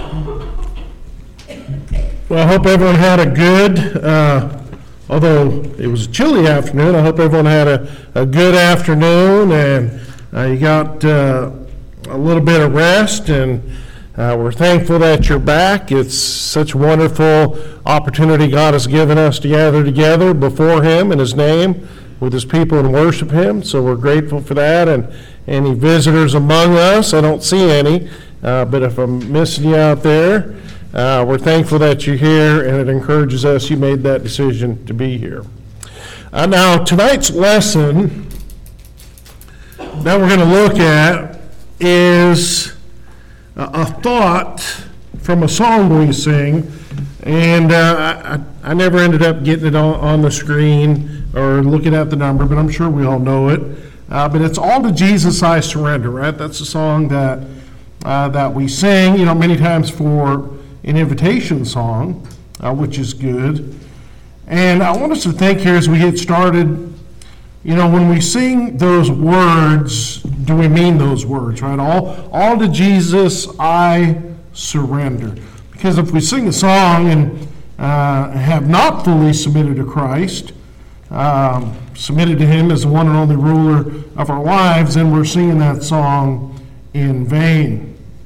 Well, I hope everyone had a good, although it was a chilly afternoon, I hope everyone had a good afternoon and you got a little bit of rest, and we're thankful that you're back. It's such a wonderful opportunity God has given us to gather together before Him in His name with His people and worship Him, so we're grateful for that. And any visitors among us, I don't see any, but if I'm missing you out there, we're thankful that you're here, and it encourages us you made that decision to be here. Now, tonight's lesson that we're going to look at is a thought from a song we sing, and I never ended up getting it on the screen or looking at the number, but I'm sure we all know it. But it's All to Jesus I Surrender, right? That's a song that we sing, many times for an invitation song, which is good. And I want us to think here as we get started, when we sing those words, do we mean those words, right? All to Jesus I surrender. Because if we sing a song and have not fully submitted to Christ, submitted to Him as the one and only ruler of our lives, then we're singing that song in vain.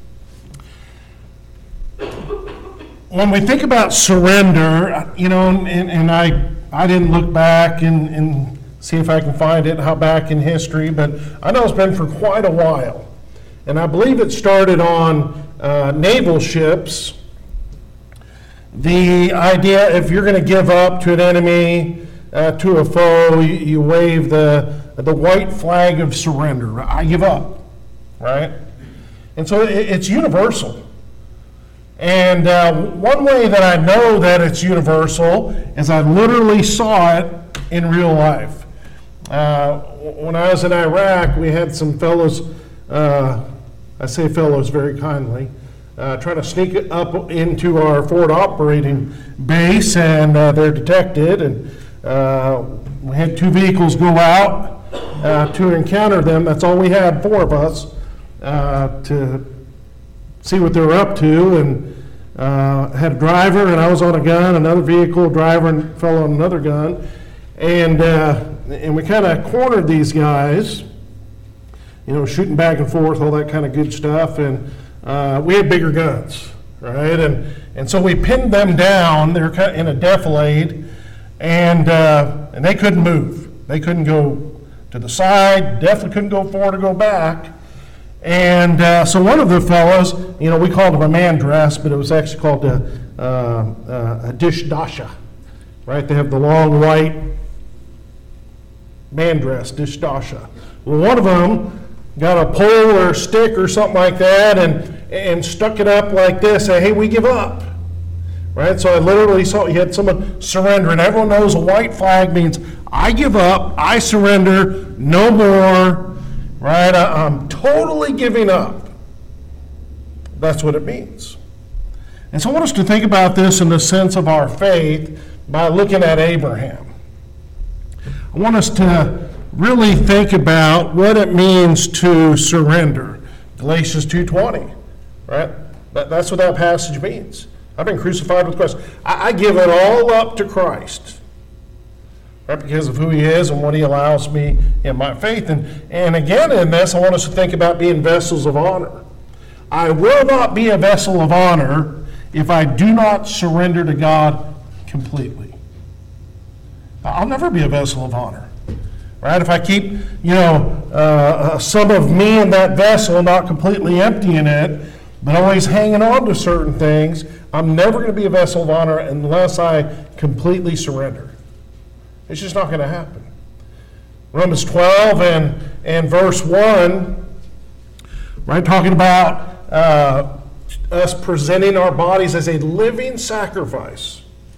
When we think about surrender, and I didn't look back and see if I can find it, how back in history, but I know it's been for quite a while. And I believe it started on naval ships. The idea, if you're going to give up to an enemy, to a foe, you wave the white flag of surrender. I give up, right? And so it's universal. And one way that I know that it's universal is I literally saw it in real life. When I was in Iraq, we had some fellows, I say fellows very kindly, trying to sneak up into our forward operating base, and they're detected, and we had 2 vehicles go out to encounter them. That's all we had, 4 of us, to see what they were up to, and had a driver, and I was on a gun, another vehicle, driver, and fellow on another gun, and we kind of cornered these guys, shooting back and forth, all that kind of good stuff, and we had bigger guns, right, and so we pinned them down. They were kind of in a defilade, and they couldn't move. They couldn't go to the side, definitely couldn't go forward or go back. And so one of the fellows, we called him a man dress, but it was actually called a dish dasha, right? They have the long white man dress, dish dasha. Well, one of them got a pole or a stick or something like that and stuck it up like this, say, hey, we give up, right? So I literally saw you had someone surrender, and everyone knows a white flag means I give up, I surrender, no more. Right? I'm totally giving up. That's what it means. And so I want us to think about this in the sense of our faith by looking at Abraham. I want us to really think about what it means to surrender. Galatians 2:20, right? That's what that passage means. I've been crucified with Christ. I give it all up to Christ. Right, because of who He is and what He allows me in my faith. And again in this, I want us to think about being vessels of honor. I will not be a vessel of honor if I do not surrender to God completely. I'll never be a vessel of honor. Right? If I keep, some of me in that vessel, not completely emptying it, but always hanging on to certain things, I'm never going to be a vessel of honor unless I completely surrender. It's just not going to happen. Romans 12 and verse 1, right, talking about us presenting our bodies as a living sacrifice.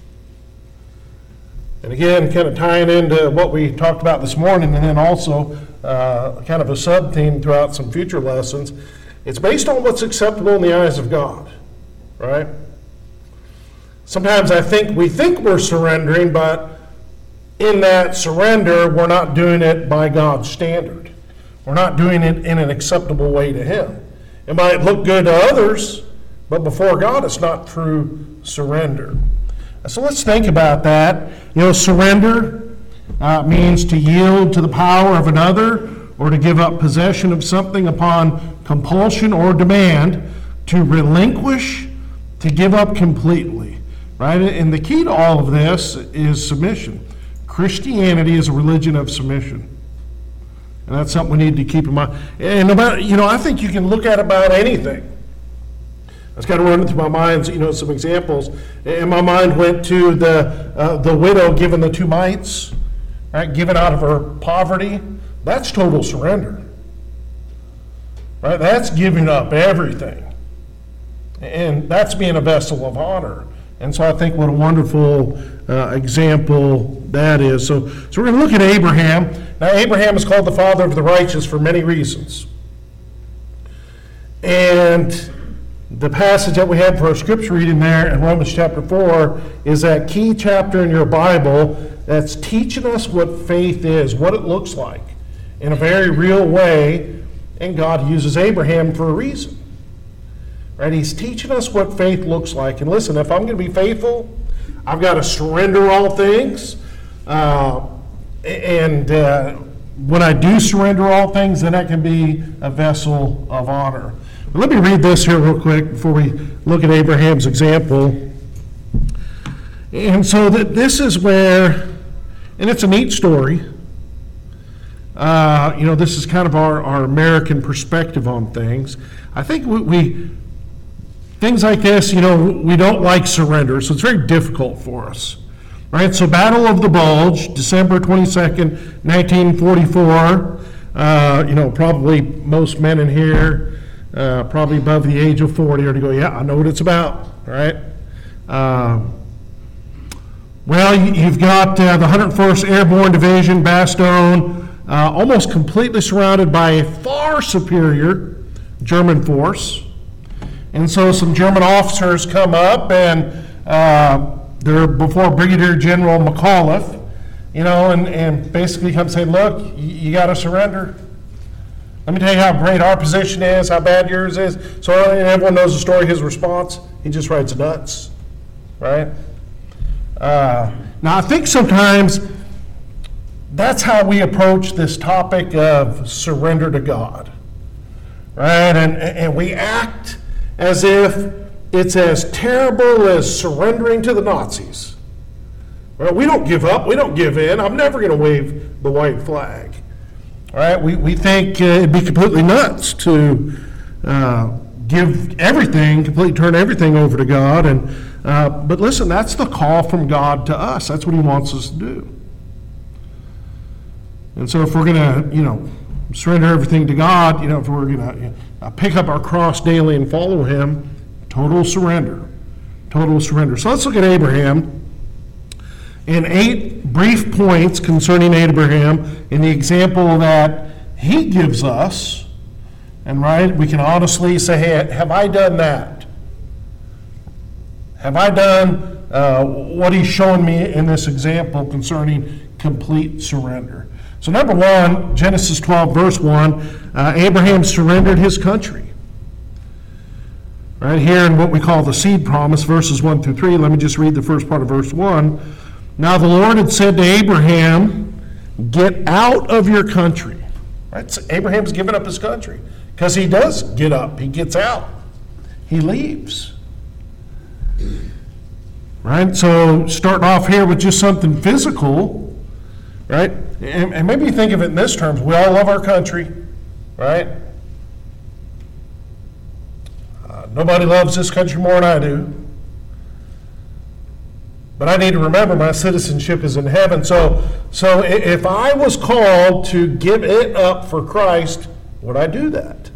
And again, kind of tying into what we talked about this morning, and then also kind of a sub-theme throughout some future lessons. It's based on what's acceptable in the eyes of God, right? Sometimes we think we're surrendering, but in that surrender, we're not doing it by God's standard. We're not doing it in an acceptable way to Him. It might look good to others, But before God, it's not true surrender. So let's think about that. Surrender means to yield to the power of another or to give up possession of something upon compulsion or demand, to relinquish, to give up completely. Right? And the key to all of this is submission. Christianity is a religion of submission. And that's something we need to keep in mind. And I think you can look at about anything. I was kind of running through my mind, some examples. And my mind went to the widow given the 2 mites, right? Given out of her poverty. That's total surrender. Right? That's giving up everything. And that's being a vessel of honor. And so I think what a wonderful example that is. So we're going to look at Abraham. Now, Abraham is called the father of the righteous for many reasons. And the passage that we had for our scripture reading there in Romans chapter 4 is that key chapter in your Bible that's teaching us what faith is, what it looks like in a very real way. And God uses Abraham for a reason. Right? He's teaching us what faith looks like. And listen, if I'm going to be faithful, I've got to surrender all things. When I do surrender all things, then I can be a vessel of honor. But let me read this here real quick before we look at Abraham's example. And so this is where, and it's a neat story. This is kind of our American perspective on things. I think we things like this, we don't like surrender, so it's very difficult for us. Right? So Battle of the Bulge, December 22nd, 1944. Probably most men in here, probably above the age of 40, are to go, yeah, I know what it's about. Right? You've got the 101st Airborne Division, Bastogne, almost completely surrounded by a far superior German force. And so some German officers come up, and they're before Brigadier General McAuliffe, and basically come saying, look, you got to surrender. Let me tell you how great our position is, how bad yours is. So everyone knows the story, his response, he just writes nuts, right? Now, I think sometimes that's how we approach this topic of surrender to God, right? And we act as if it's as terrible as surrendering to the Nazis. Well, we don't give up. We don't give in. I'm never going to wave the white flag. All right? We think it'd be completely nuts to give everything, completely turn everything over to God. But listen, that's the call from God to us. That's what He wants us to do. And so if we're going to, surrender everything to God, if we're going to pick up our cross daily and follow Him, total surrender. Total surrender. So let's look at Abraham. In 8 brief points concerning Abraham, in the example that he gives us, and we can honestly say, hey, have I done that? Have I done what he's shown me in this example concerning complete surrender? So number 1, Genesis 12, verse 1, Abraham surrendered his country. Right here in what we call the seed promise, verses 1 through 3, let me just read the first part of verse 1. Now the Lord had said to Abraham, get out of your country. Right? So Abraham's given up his country because he does get up. He gets out. He leaves. Right? So starting off here with just something physical, right? And maybe you think of it in this terms. We all love our country, right? Nobody loves this country more than I do. But I need to remember my citizenship is in heaven. So if I was called to give it up for Christ, would I do that?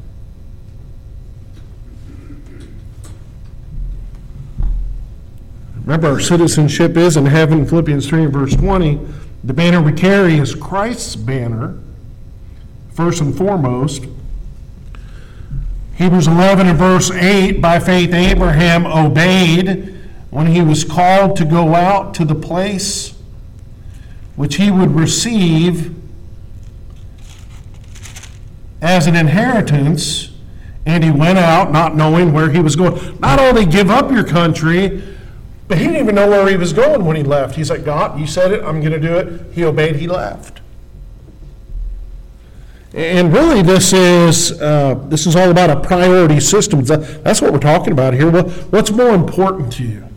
Remember, our citizenship is in heaven, Philippians 3 and verse 20. The banner we carry is Christ's banner, first and foremost. Hebrews 11 and verse 8, by faith Abraham obeyed when he was called to go out to the place which he would receive as an inheritance, And he went out not knowing where he was going. Not only give up your country, but he didn't even know where he was going when he left. He's like, God, you said it, I'm going to do it. He obeyed, he left. And really this is all about a priority system. That's what we're talking about here. What's more important to you?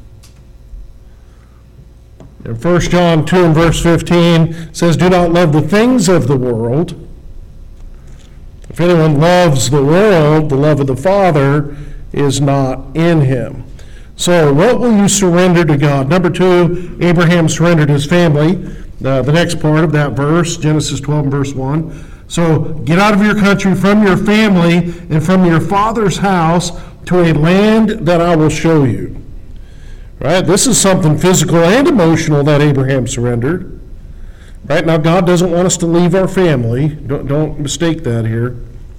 In 1 John 2 and verse 15 it says, do not love the things of the world. If anyone loves the world, the love of the Father is not in him. So what will you surrender to God? Number 2, Abraham surrendered his family. The next part of that verse, Genesis 12 and verse 1. So get out of your country, from your family, and from your father's house to a land that I will show you. Right? This is something physical and emotional that Abraham surrendered. Right? Now, God doesn't want us to leave our family. Don't mistake that here.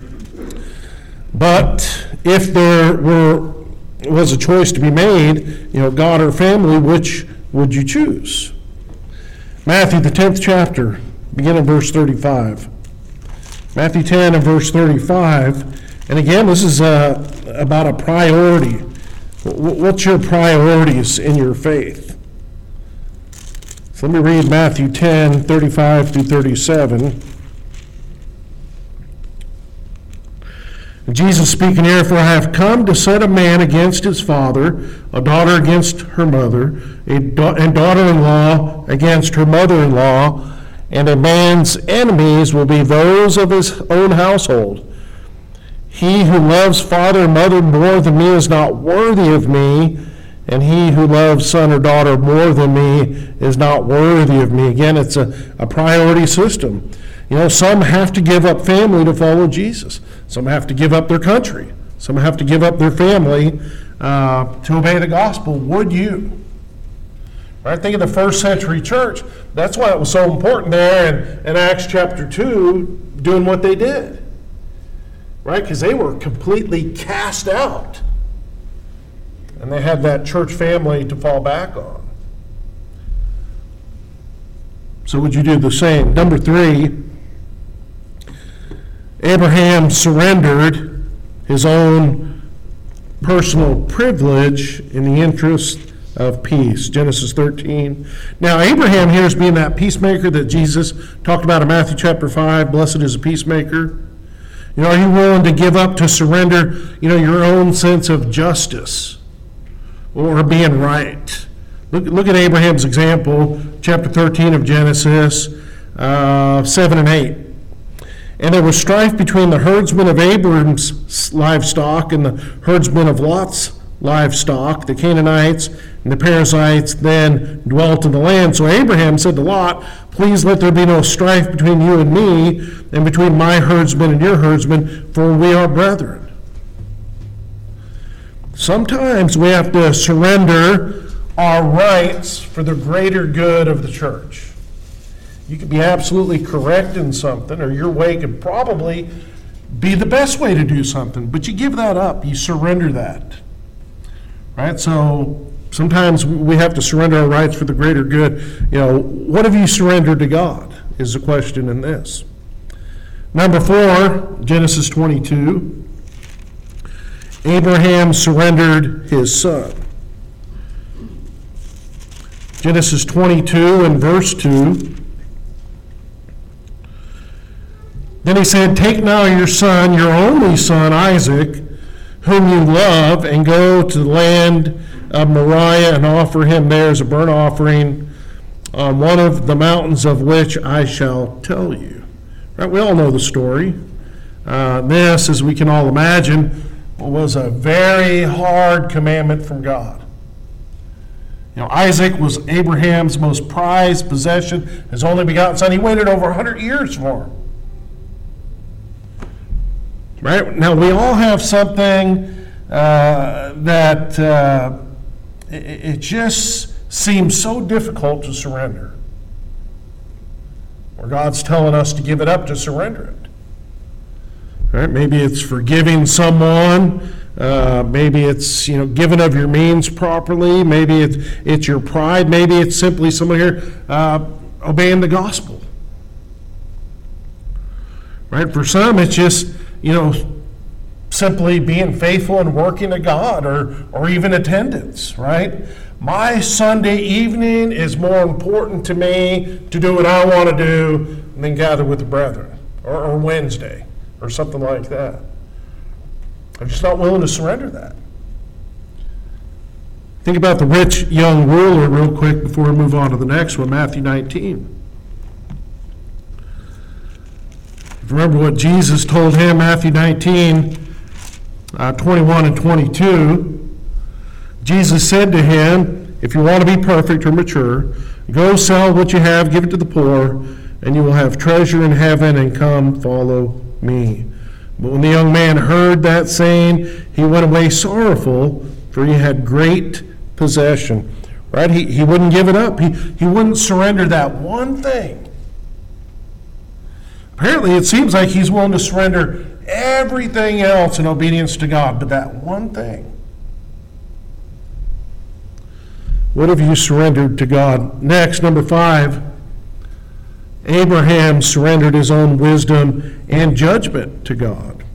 But if there was a choice to be made, God or family, which would you choose? Matthew, the 10th chapter, begin in verse 35. Matthew 10 and verse 35. And again, this is about a priority. What's your priorities in your faith? So let me read Matthew 10, 35 through 37. Jesus speaking here, for I have come to set a man against his father, a daughter against her mother, and daughter-in-law against her mother-in-law, and a man's enemies will be those of his own household. He who loves father and mother more than me is not worthy of me, and he who loves son or daughter more than me is not worthy of me. Again, it's a priority system. Some have to give up family to follow Jesus. Some have to give up their country. Some have to give up their family to obey the gospel. Would you? Right? Think of the first century church. That's why it was so important there in Acts chapter 2, doing what they did. Right? Because they were completely cast out. And they had that church family to fall back on. So would you do the same? Number 3, Abraham surrendered his own personal privilege in the interest of peace. Genesis 13. Now, Abraham here is being that peacemaker that Jesus talked about in Matthew chapter 5. Blessed is a peacemaker. Are you willing to give up, to surrender, your own sense of justice or being right? Look at Abraham's example, chapter 13 of Genesis 7 and 8. And there was strife between the herdsmen of Abram's livestock and the herdsmen of Lot's livestock. The Canaanites and the Perizzites then dwelt in the land. So Abraham said to Lot, please let there be no strife between you and me, and between my herdsmen and your herdsmen, for we are brethren. Sometimes we have to surrender our rights for the greater good of the church. You could be absolutely correct in something, or your way could probably be the best way to do something, but you give that up, you surrender that. Right? So sometimes we have to surrender our rights for the greater good. What have you surrendered to God is the question in this. Number 4, Genesis 22. Abraham surrendered his son. Genesis 22 and verse 2. Then he said, take now your son, your only son, Isaac, whom you love, and go to the land of Moriah and offer him there as a burnt offering on one of the mountains of which I shall tell you. Right? We all know the story. This, as we can all imagine, was a very hard commandment from God. Isaac was Abraham's most prized possession, his only begotten son. He waited over 100 years for him. Right? Now, we all have something that it just seems so difficult to surrender. Or God's telling us to give it up, to surrender it. Right? Maybe it's forgiving someone. Maybe it's giving of your means properly. Maybe it's your pride. Maybe it's simply someone here obeying the gospel. Right? For some, it's just simply being faithful and working to God, or even attendance, right? My Sunday evening is more important to me to do what I want to do than gather with the brethren, or Wednesday, or something like that. I'm just not willing to surrender that. Think about the rich young ruler real quick before we move on to the next one, Matthew 19. Remember what Jesus told him, Matthew 19, 21 and 22. Jesus said to him, if you want to be perfect or mature, go sell what you have, give it to the poor, and you will have treasure in heaven, and come follow me. But when the young man heard that saying, he went away sorrowful, for he had great possession. Right? He wouldn't give it up. He wouldn't surrender that one thing. Apparently, it seems like he's willing to surrender everything else in obedience to God, but that one thing. What have you surrendered to God? Next, number 5, Abraham surrendered his own wisdom and judgment to God.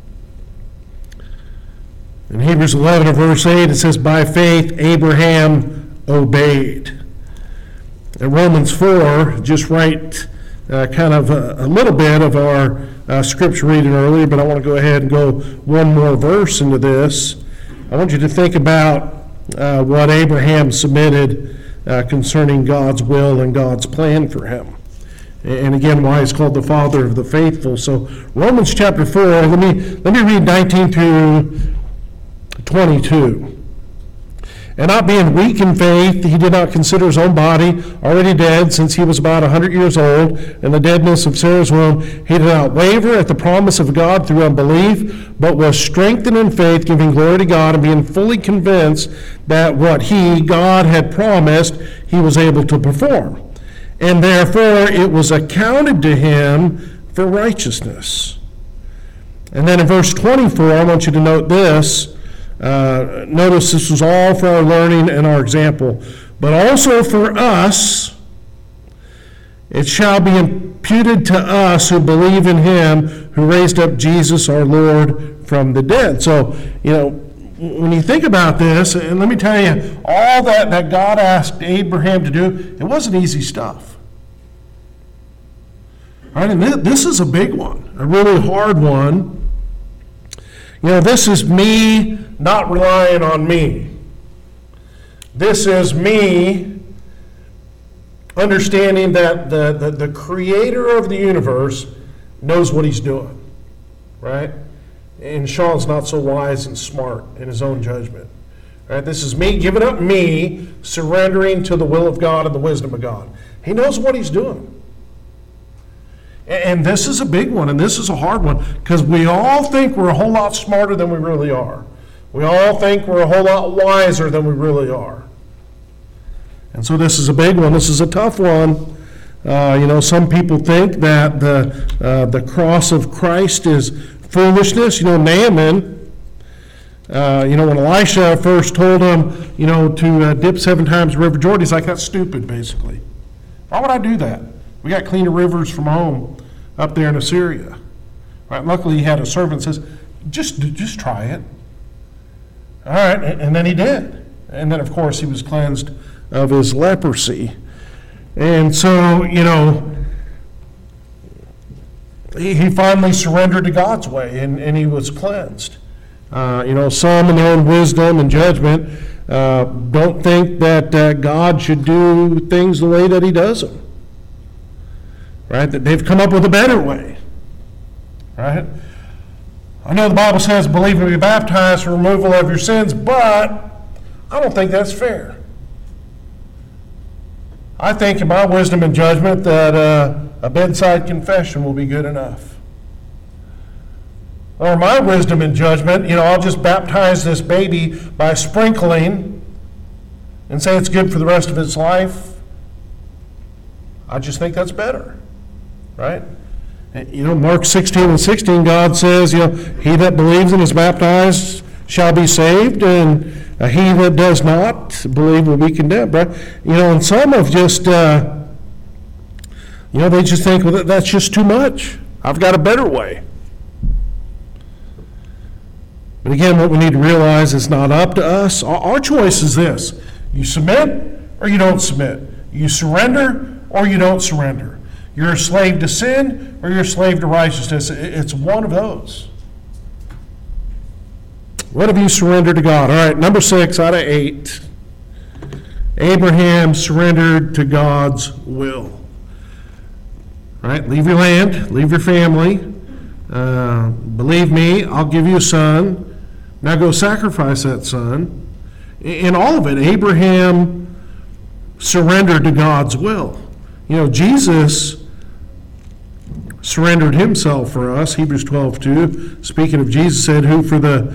In Hebrews 11 and verse 8, it says, by faith Abraham obeyed. In Romans 4, just right kind of a little bit of our scripture reading earlier, but I want to go ahead and go one more verse into this. I want you to think about what Abraham submitted concerning God's will and God's plan for him. And again, why he's called the father of the faithful. So Romans chapter 4, let me read 19 through 22. And not being weak in faith, he did not consider his own body already dead, since he was about 100 years old, and the deadness of Sarah's womb. He did not waver at the promise of God through unbelief, but was strengthened in faith, giving glory to God, and being fully convinced that what God had promised, he was able to perform. And therefore it was accounted to him for righteousness. And then in verse 24, I want you to note this. Notice this was all for our learning and our example, but also for us, it shall be imputed to us who believe in him who raised up Jesus our Lord from the dead. So, when you think about this, and let me tell you, all that God asked Abraham to do, it wasn't easy stuff. All right, and this is a big one, a really hard one. This is me not relying on me. This is me understanding that the creator of the universe knows what he's doing, right? And Sean's not so wise and smart in his own judgment. Right? This is me giving up me, surrendering to the will of God and the wisdom of God. He knows what he's doing. And this is a big one, and this is a hard one, because we all think we're a whole lot smarter than we really are. We all think we're a whole lot wiser than we really are. And so this is a big one. This is a tough one. Some people think that the cross of Christ is foolishness. Naaman, when Elisha first told him, to dip 7 times in the River Jordan, he's like, that's stupid, basically. Why would I do that? We got cleaner rivers from home up there in Assyria. Right? Luckily, he had a servant that says, just try it. All right, and then he did. And then, of course, he was cleansed of his leprosy. And so, he finally surrendered to God's way, and he was cleansed. Some in their own wisdom and judgment don't think that God should do things the way that he does them. Right? That they've come up with a better way. Right? I know the Bible says believe and be baptized for removal of your sins, but I don't think that's fair. I think in my wisdom and judgment that a bedside confession will be good enough. Or my wisdom and judgment, I'll just baptize this baby by sprinkling and say it's good for the rest of its life. I just think that's better. Right? Mark 16 and 16, God says, he that believes and is baptized shall be saved, and he that does not believe will be condemned. Right? And some have just, they just think, well, that's just too much. I've got a better way. But again, what we need to realize is not up to us. Our choice is this. You submit or you don't submit. You surrender or you don't surrender. You're a slave to sin or you're a slave to righteousness. It's one of those. What have you surrendered to God? All right, number 6 out of 8. Abraham surrendered to God's will. All right, leave your land, leave your family. Believe me, I'll give you a son. Now go sacrifice that son. In all of it, Abraham surrendered to God's will. You know, Jesus surrendered himself for us. Hebrews 12:2, speaking of Jesus, said, who for the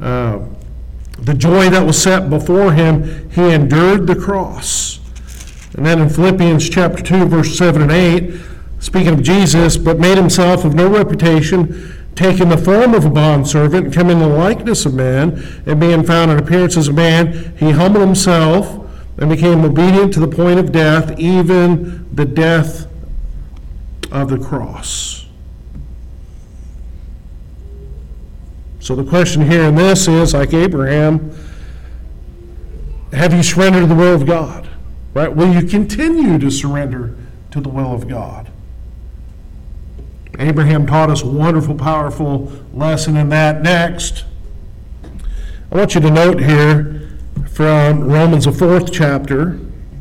joy that was set before him, he endured the cross. And then in Philippians chapter 2, verse 7 and 8, speaking of Jesus, but made himself of no reputation, taking the form of a bondservant, and coming in the likeness of man, and being found in appearance as a man, he humbled himself and became obedient to the point of death, even the death of the cross. So the question here in this is, like Abraham, have you surrendered to the will of God? Right? Will you continue to surrender to the will of God? Abraham taught us a wonderful, powerful lesson in that. Next, I want you to note here from Romans, the 4th chapter,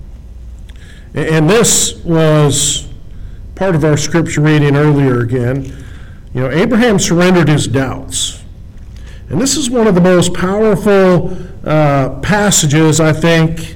and this was part of our scripture reading earlier again. You know, Abraham surrendered his doubts. And this is one of the most powerful passages, I think,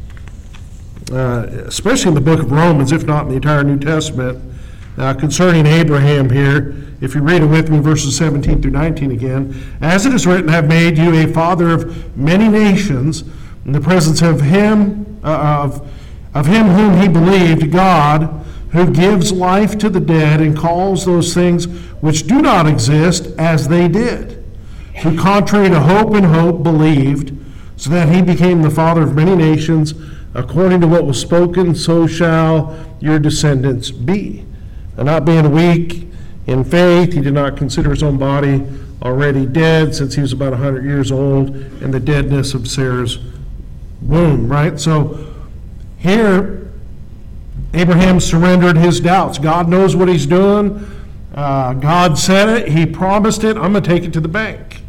especially in the book of Romans, if not in the entire New Testament, concerning Abraham here. If you read it with me, verses 17 through 19 again. As it is written, I have made you a father of many nations, in the presence of him, of him whom he believed, God, who gives life to the dead and calls those things which do not exist as they did, who contrary to hope and hope believed, so that he became the father of many nations, according to what was spoken, so shall your descendants be. And not being weak in faith, he did not consider his own body already dead, since he was about 100 years old, and the deadness of Sarah's womb, right? So here, Abraham surrendered his doubts. God knows what he's doing. God said it. He promised it. I'm going to take it to the bank.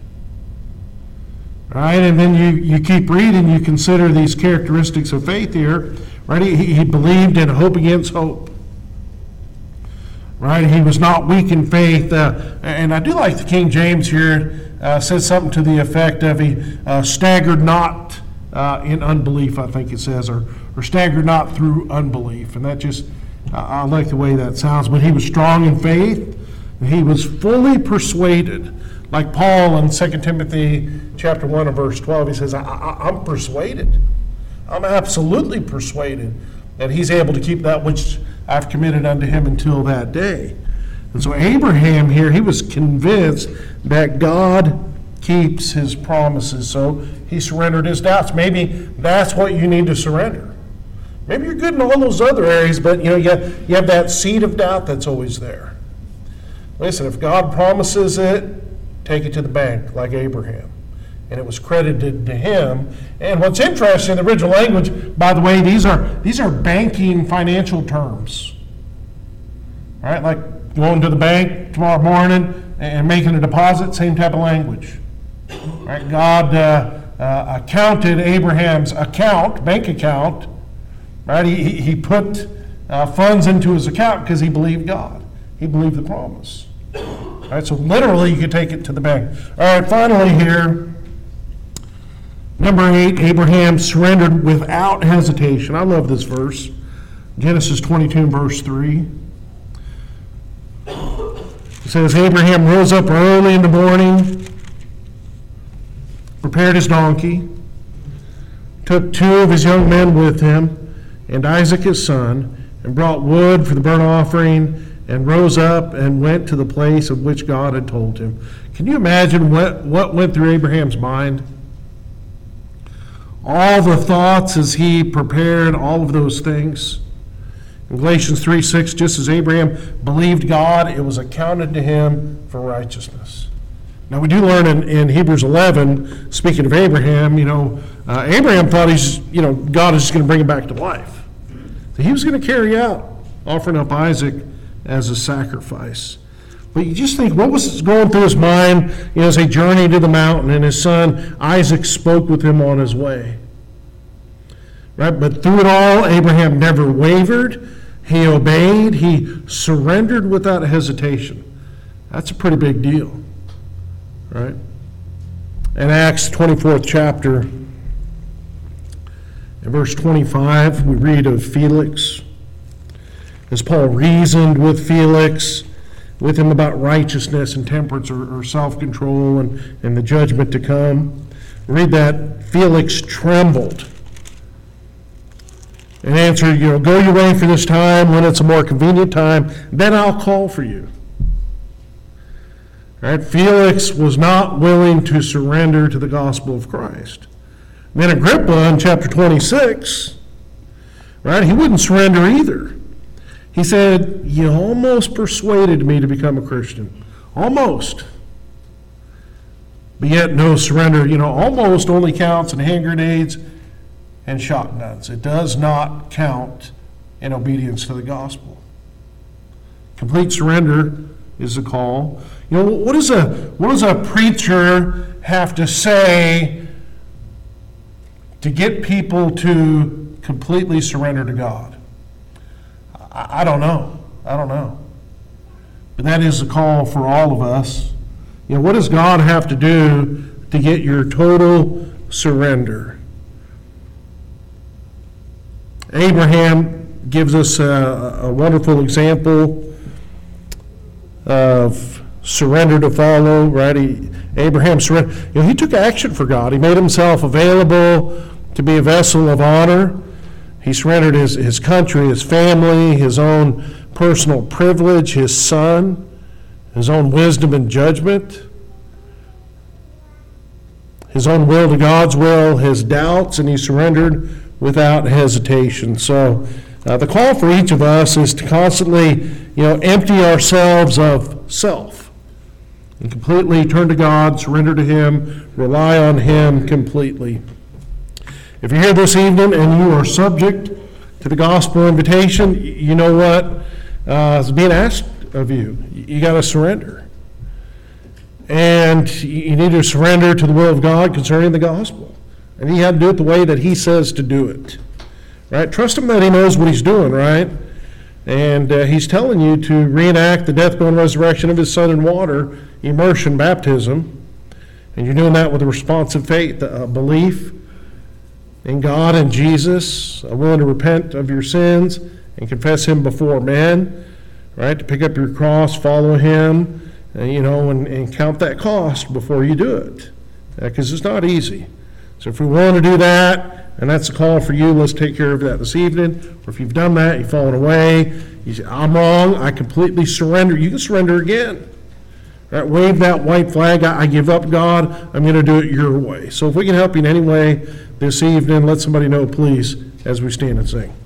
Right? And then you keep reading, you consider these characteristics of faith here. Right? He believed in hope against hope. Right? He was not weak in faith. And I do like the King James here. Says something to the effect of he staggered not in unbelief, I think it says, or staggered not through unbelief. And that just, I like the way that sounds. But he was strong in faith. He was fully persuaded. Like Paul in 2 Timothy chapter 1 and verse 12, he says, I'm persuaded. I'm absolutely persuaded that he's able to keep that which I've committed unto him until that day. And so Abraham here, he was convinced that God keeps his promises. So he surrendered his doubts. Maybe that's what you need to surrender. Maybe you're good in all those other areas, but you have that seed of doubt that's always there. Listen, if God promises it, take it to the bank, like Abraham. And it was credited to him. And what's interesting in the original language, by the way, these are banking financial terms. All right, like going to the bank tomorrow morning and making a deposit, same type of language. All right, God accounted Abraham's bank account. Right, he put funds into his account because he believed God. He believed the promise. All right, so literally you could take it to the bank. All right, finally here, number 8, Abraham surrendered without hesitation. I love this verse. Genesis 22 and verse 3. It says, Abraham rose up early in the morning, prepared his donkey, took 2 of his young men with him, and Isaac his son, and brought wood for the burnt offering, and rose up and went to the place of which God had told him. Can you imagine what went through Abraham's mind? All the thoughts as he prepared all of those things. In Galatians 3:6, just as Abraham believed God, it was accounted to him for righteousness. Now, we do learn in Hebrews 11, speaking of Abraham, Abraham thought God is just going to bring him back to life. So he was going to carry out offering up Isaac as a sacrifice. But you just think, what was going through his mind as he journeyed to the mountain and his son Isaac spoke with him on his way? Right? But through it all, Abraham never wavered. He obeyed. He surrendered without hesitation. That's a pretty big deal. Right? In Acts 24th chapter, in verse 25, we read of Felix. As Paul reasoned with Felix, with him about righteousness and temperance or self-control and the judgment to come. We read that Felix trembled and answered, go your way for this time. When it's a more convenient time, then I'll call for you. Right? Felix was not willing to surrender to the gospel of Christ. Then Agrippa in chapter 26, right, he wouldn't surrender either. He said, you almost persuaded me to become a Christian. Almost. But yet no surrender. Almost only counts in hand grenades and shotguns. It does not count in obedience to the gospel. Complete surrender is the call. What does a preacher have to say to get people to completely surrender to God? I don't know. But that is the call for all of us. What does God have to do to get your total surrender? Abraham gives us a wonderful example of surrender to follow, right? Abraham surrendered. He took action for God. He made himself available to be a vessel of honor. He surrendered his country, his family, his own personal privilege, his son, his own wisdom and judgment, his own will to God's will, his doubts, and he surrendered without hesitation. So the call for each of us is to constantly, empty ourselves of self and completely turn to God, surrender to Him, rely on Him completely. If you're here this evening and you are subject to the gospel invitation, you know what is being asked of you. You got to surrender. And you need to surrender to the will of God concerning the gospel. And you have to do it the way that He says to do it. Right? Trust Him that He knows what He's doing, right? And He's telling you to reenact the death, burial, and resurrection of His Son in water, immersion, baptism. And you're doing that with a responsive faith, a belief in God and Jesus, willing to repent of your sins and confess Him before men, right? To pick up your cross, follow Him, and count that cost before you do it, because it's not easy. So if we want to do that, and that's a call for you, let's take care of that this evening. Or if you've done that, you've fallen away, you say, I'm wrong, I completely surrender. You can surrender again. Right? Wave that white flag, I give up, God, I'm going to do it your way. So if we can help you in any way this evening, let somebody know, please, as we stand and sing.